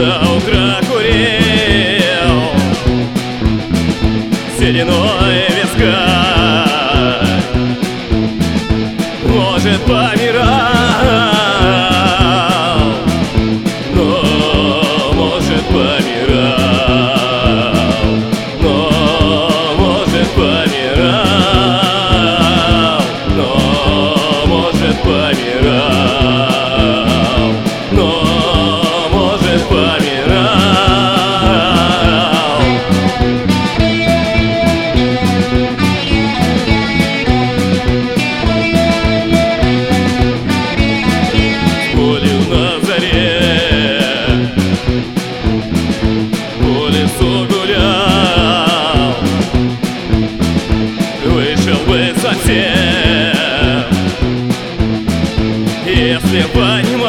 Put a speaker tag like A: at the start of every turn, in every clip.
A: до утра курил сединой виска. Может, помирал, но может помирал, но может помирал, но может помирал, но может помирал. Если б понимал,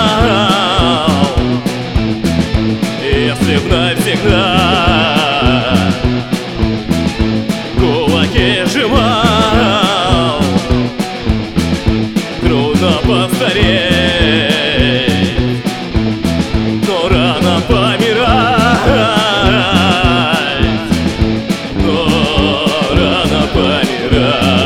A: если б навсегда кулаки сжимал, трудно постареть, но рано помирать, но рано помирать.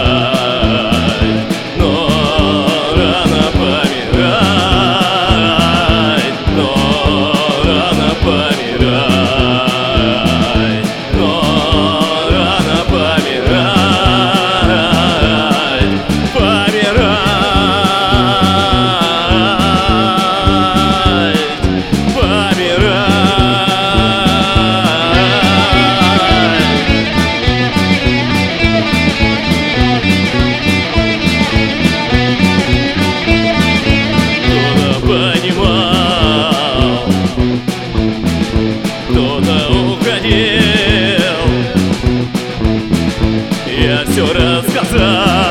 A: Я все рассказал,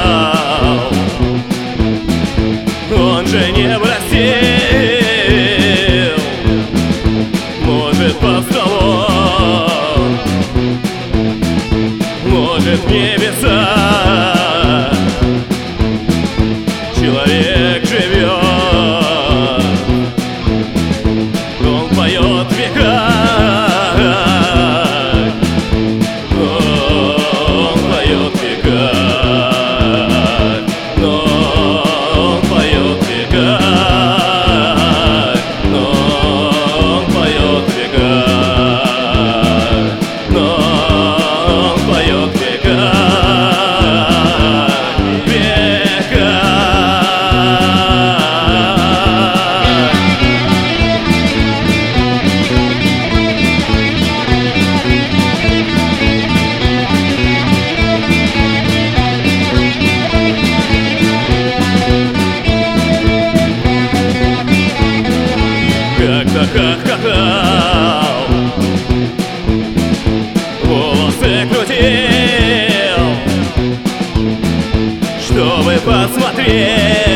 A: он же не бросил. Может, под столом, может, в небеса человек живет. Он поет века. Хохотал, волосы крутил, чтобы посмотреть.